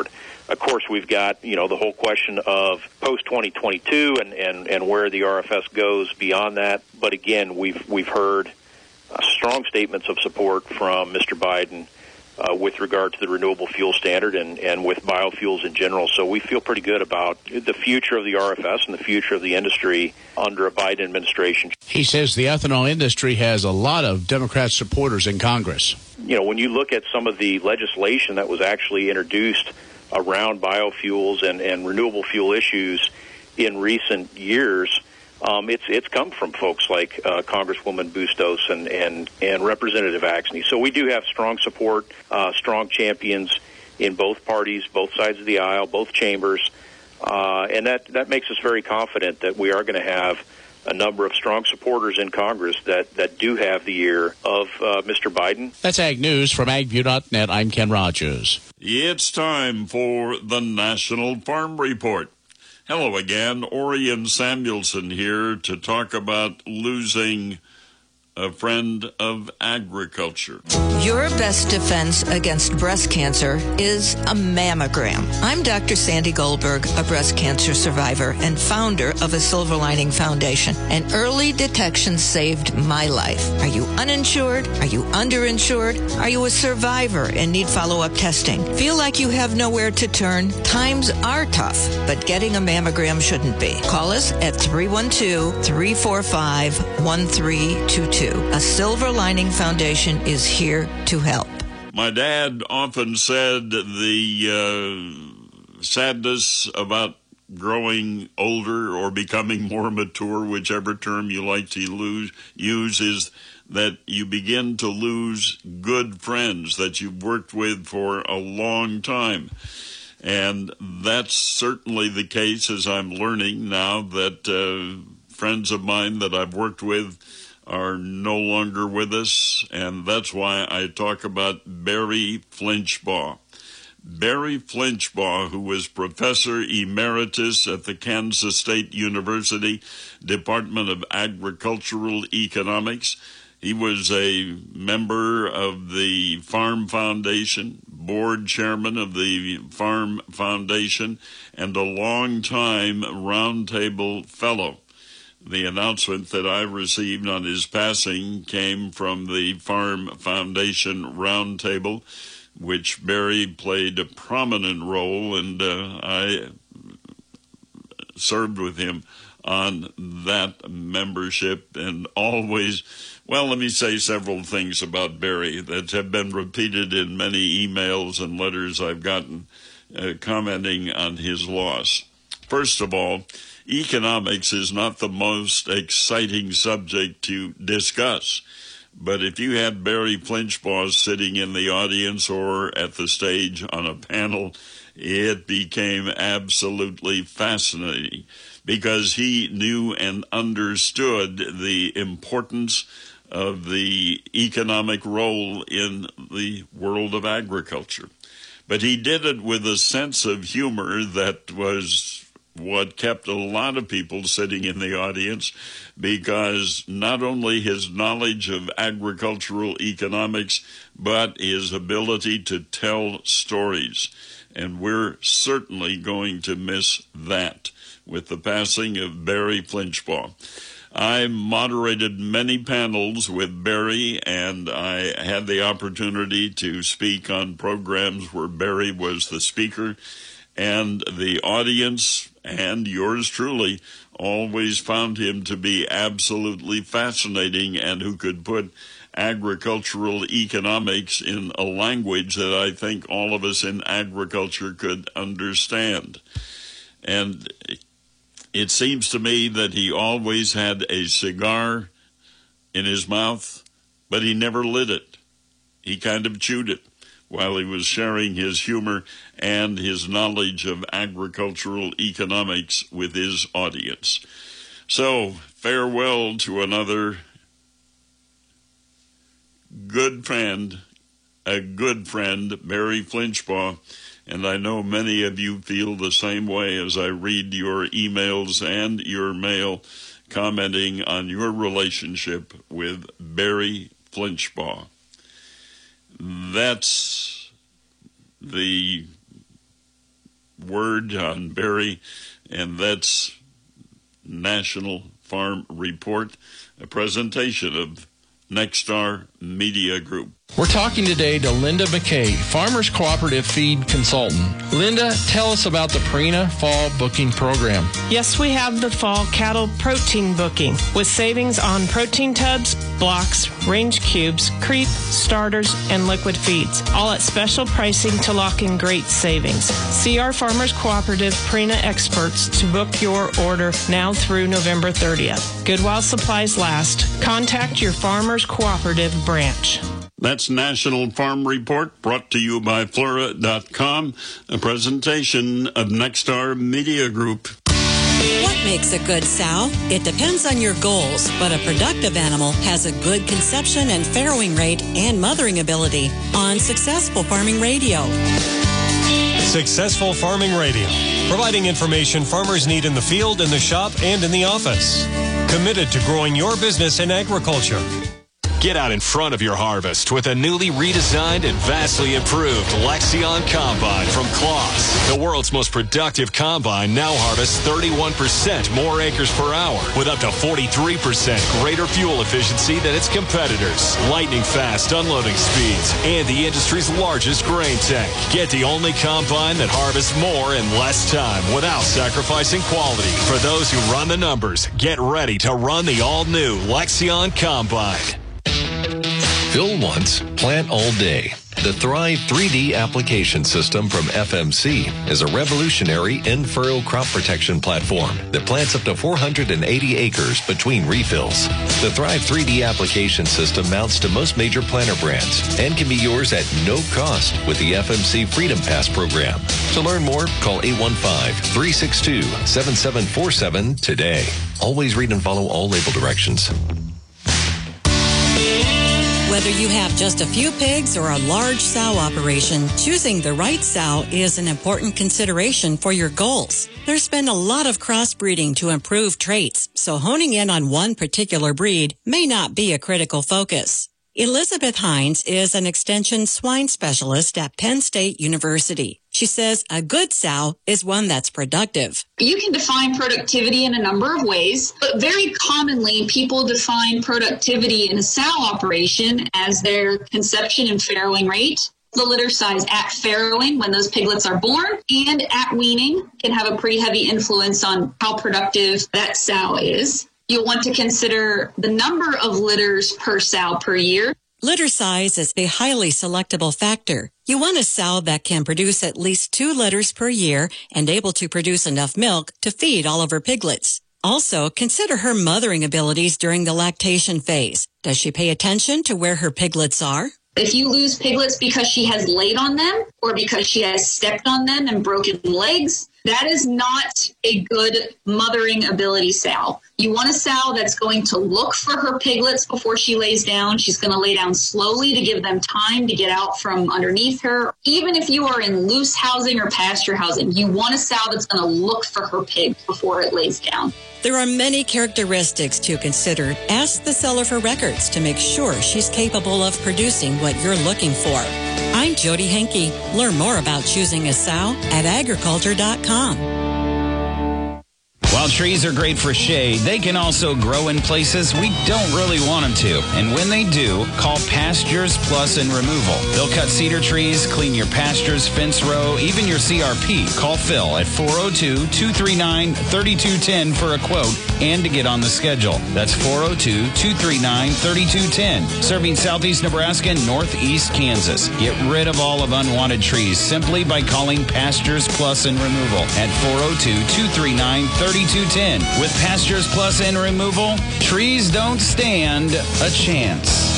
Of course, we've got, the whole question of post-2022 and where the RFS goes beyond that. But again, we've heard strong statements of support from Mr. Biden with regard to the renewable fuel standard and with biofuels in general. So we feel pretty good about the future of the RFS and the future of the industry under a Biden administration. He says the ethanol industry has a lot of Democrat supporters in Congress. When you look at some of the legislation that was actually introduced around biofuels and renewable fuel issues in recent years, it's come from folks like Congresswoman Bustos and Representative Axne. So we do have strong support, strong champions in both parties, both sides of the aisle, both chambers, and that makes us very confident that we are going to have a number of strong supporters in Congress that do have the ear of Mr. Biden. That's Ag News from AgView.net. I'm Ken Rogers. It's time for the National Farm Report. Hello again, Orion Samuelson here to talk about losing a friend of agriculture. Your best defense against breast cancer is a mammogram. I'm Dr. Sandy Goldberg, a breast cancer survivor and founder of a Silver Lining Foundation. And early detection saved my life. Are you uninsured? Are you underinsured? Are you a survivor and need follow-up testing? Feel like you have nowhere to turn? Times are tough, but getting a mammogram shouldn't be. Call us at 312-345-1322. A Silver Lining Foundation is here to help. My dad often said the sadness about growing older or becoming more mature, whichever term you like to use, is that you begin to lose good friends that you've worked with for a long time. And that's certainly the case, as I'm learning now that friends of mine that I've worked with are no longer with us, and that's why I talk about Barry Flinchbaugh. Barry Flinchbaugh, who was Professor Emeritus at the Kansas State University Department of Agricultural Economics. He was a member of the Farm Foundation, board chairman of the Farm Foundation, and a long-time roundtable fellow. The announcement that I received on his passing came from the Farm Foundation Roundtable, which Barry played a prominent role, and I served with him on that membership and always, let me say several things about Barry that have been repeated in many emails and letters I've gotten commenting on his loss. First of all, economics is not the most exciting subject to discuss, but if you had Barry Flinchbaugh sitting in the audience or at the stage on a panel, it became absolutely fascinating because he knew and understood the importance of the economic role in the world of agriculture. But he did it with a sense of humor that was what kept a lot of people sitting in the audience, because not only his knowledge of agricultural economics, but his ability to tell stories. And we're certainly going to miss that with the passing of Barry Flinchbaugh. I moderated many panels with Barry, and I had the opportunity to speak on programs where Barry was the speaker, and the audience and yours truly always found him to be absolutely fascinating and who could put agricultural economics in a language that I think all of us in agriculture could understand. And it seems to me that he always had a cigar in his mouth, but he never lit it. He kind of chewed it while he was sharing his humor and his knowledge of agricultural economics with his audience. So, farewell to another good friend, Barry Flinchbaugh, and I know many of you feel the same way as I read your emails and your mail commenting on your relationship with Barry Flinchbaugh. That's the word on Barry, and that's National Farm Report, a presentation of Nexstar Media Group. We're talking today to Linda McKay, Farmers Cooperative Feed Consultant. Linda, tell us about the Purina Fall Booking Program. Yes, we have the Fall Cattle Protein Booking with savings on protein tubs, blocks, range cubes, creep, starters, and liquid feeds, all at special pricing to lock in great savings. See our Farmers Cooperative Purina experts to book your order now through November 30th. Good while supplies last. Contact your Farmers Cooperative branch. That's National Farm Report, brought to you by Flora.com, a presentation of Nexstar Media Group. What makes a good sow? It depends on your goals, but a productive animal has a good conception and farrowing rate and mothering ability on Successful Farming Radio. Successful Farming Radio, providing information farmers need in the field, in the shop, and in the office. Committed to growing your business in agriculture. Get out in front of your harvest with a newly redesigned and vastly improved Lexion Combine from Claas. The world's most productive combine now harvests 31% more acres per hour with up to 43% greater fuel efficiency than its competitors. Lightning fast unloading speeds and the industry's largest grain tank. Get the only combine that harvests more in less time without sacrificing quality. For those who run the numbers, get ready to run the all-new Lexion Combine. Fill once, plant all day. The Thrive 3D application system from FMC is a revolutionary in-furrow crop protection platform that plants up to 480 acres between refills. The Thrive 3D application system mounts to most major planter brands and can be yours at no cost with the FMC Freedom Pass program. To learn more, call 815-362-7747 today. Always read and follow all label directions. Whether you have just a few pigs or a large sow operation, choosing the right sow is an important consideration for your goals. There's been a lot of crossbreeding to improve traits, so honing in on one particular breed may not be a critical focus. Elizabeth Hines is an extension swine specialist at Penn State University. She says a good sow is one that's productive. You can define productivity in a number of ways, but very commonly people define productivity in a sow operation as their conception and farrowing rate, the litter size at farrowing when those piglets are born, and at weaning can have a pretty heavy influence on how productive that sow is. You'll want to consider the number of litters per sow per year. Litter size is a highly selectable factor. You want a sow that can produce at least 2 litters per year and able to produce enough milk to feed all of her piglets. Also, consider her mothering abilities during the lactation phase. Does she pay attention to where her piglets are? If you lose piglets because she has laid on them or because she has stepped on them and broken legs, that is not a good mothering ability sow. You want a sow that's going to look for her piglets before she lays down. She's going to lay down slowly to give them time to get out from underneath her. Even if you are in loose housing or pasture housing, you want a sow that's going to look for her pig before it lays down. There are many characteristics to consider. Ask the seller for records to make sure she's capable of producing what you're looking for. I'm Jody Henke. Learn more about choosing a sow at agriculture.com. While trees are great for shade, they can also grow in places we don't really want them to. And when they do, call Pastures Plus and Removal. They'll cut cedar trees, clean your pastures, fence row, even your CRP. Call Phil at 402-239-3210 for a quote and to get on the schedule. That's 402-239-3210. Serving southeast Nebraska and northeast Kansas. Get rid of all of unwanted trees simply by calling Pastures Plus and Removal at 402-239-3210. With Pastures Plus and Removal, trees don't stand a chance.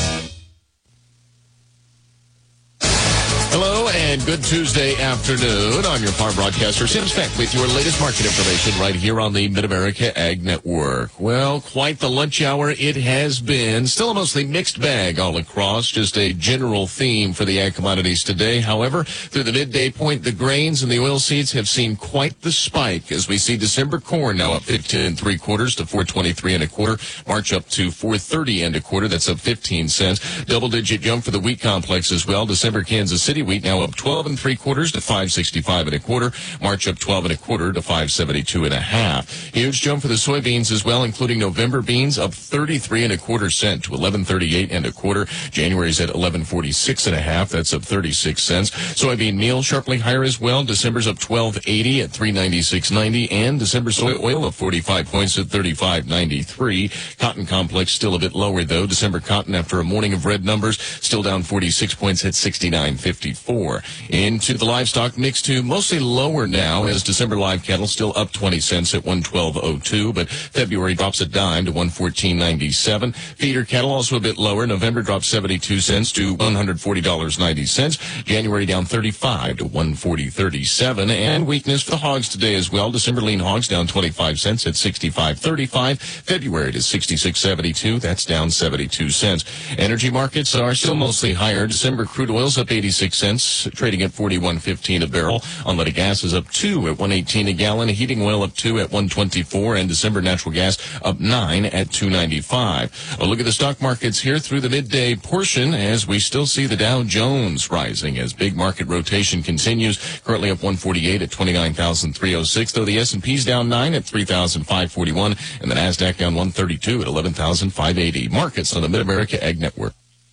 Hello and good Tuesday afternoon. I'm your farm broadcaster, Sim Speck, with your latest market information right here on the Mid-America Ag Network. Well, quite the lunch hour it has been. Still a mostly mixed bag all across, just a general theme for the ag commodities today. However, through the midday point, the grains and the oilseeds have seen quite the spike as we see December corn now up 15 3/4 to 4.23 1/4. March up to 4.30 1/4. That's up 15 cents. Double-digit jump for the wheat complex as well. December Kansas City wheat now up 12 3/4 to 565 1/4. March up 12 1/4 to 572 1/2. Huge jump for the soybeans as well, including November beans up 33 1/4 cent to 11.38 1/4. January's at 11.46 1/2. That's up 36 cents. Soybean meal sharply higher as well. December's up 12.80 at 396.90, and December soy oil up 45 points at 35.93. Cotton complex still a bit lower though. December cotton after a morning of red numbers still down 46 points at 69.54. Into the livestock mix too, mostly lower now as December live cattle still up 20 cents at 112.02, but February drops a dime to 114.97. Feeder cattle also a bit lower. November drops 72 cents to $140.90. January down 35 to 140.37, and weakness for the hogs today as well. December lean hogs down 25 cents at 65.35. February to 66.72. That's down 72 cents. Energy markets are still mostly higher. December crude oil's up 86 cents, trading at 41.15 a barrel. Unleaded gas is up 2 at 118 a gallon. Heating oil up 2 at 124, and December natural gas up 9 at 295. A look at the stock markets here through the midday portion as we still see the Dow Jones rising as big market rotation continues. Currently up 148 at 29,306, though the S&P's down 9 at 3,541, and the Nasdaq down 132 at 11,580. Markets on the Mid-America Ag Network.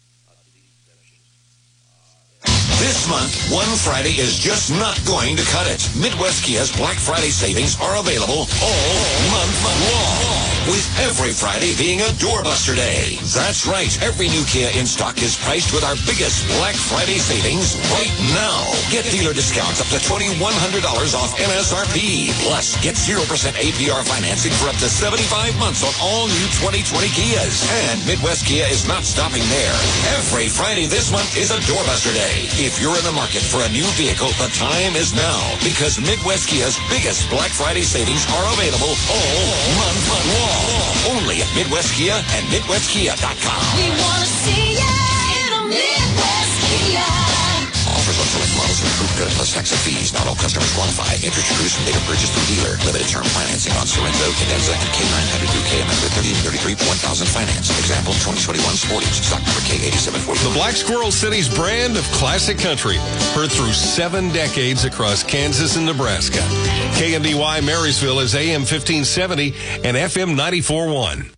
This month, one Friday is just not going to cut it. Midwest Kia's Black Friday savings are available all month long, with every Friday being a doorbuster day. That's right. Every new Kia in stock is priced with our biggest Black Friday savings right now. Get dealer discounts up to $2,100 off MSRP. Plus, get 0% APR financing for up to 75 months on all new 2020 Kias. And Midwest Kia is not stopping there. Every Friday this month is a doorbuster day. If you're in the market for a new vehicle, the time is now, because Midwest Kia's biggest Black Friday savings are available all month long. Only at Midwest Kia and MidwestKia.com. We want to see ya in a Midwest Kia. Offers on select models with approved credit plus tax and fees. Not all customers qualify. Interest reduced from date of purchase through dealer. Limited term financing on Sorrento, Cadenza, and K900 through KM 30 and 33 $1,000 finance. Example, 2021 Sportage. Stock number K8740. The Black Squirrel City's brand of classic country. Heard through 7 decades across Kansas and Nebraska. KNDY Marysville is AM 1570 and FM 94.1.